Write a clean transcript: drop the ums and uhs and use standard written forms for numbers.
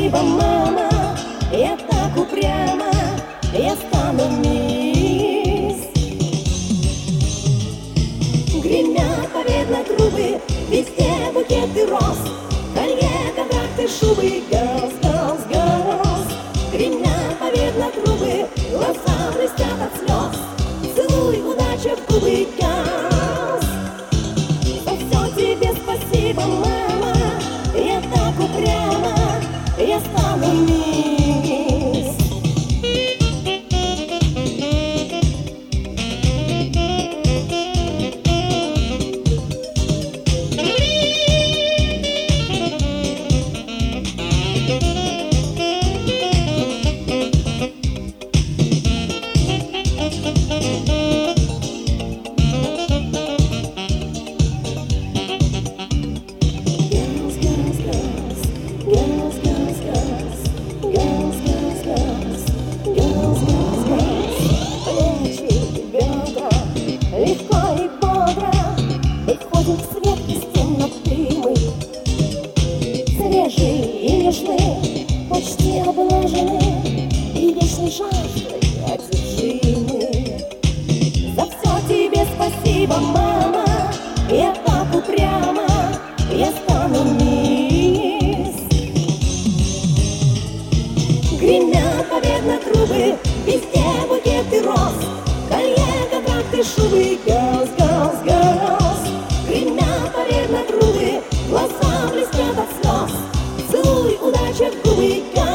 спасибо, мама, я так упряма, я стану мисс. Гремят победно трубы, везде букеты роз, колье, контракты, шубы, girls, girls, girls. Гремят победно трубы, глаза блестят от слез, целуй, удача в губы, girls. За все тебе спасибо, мама, я так упряма, я стану мисс. И нежны, почти облажены, и вечной жаждой одержимы. За все тебе спасибо, мама, я так упряма, я стану мисс. Гремят победно трубы, везде букеты роз, колье, контракты, шубы, girls, girls, girls. Гремят победно трубы, глаза блестят от слез, целуй, удача в губы, girls.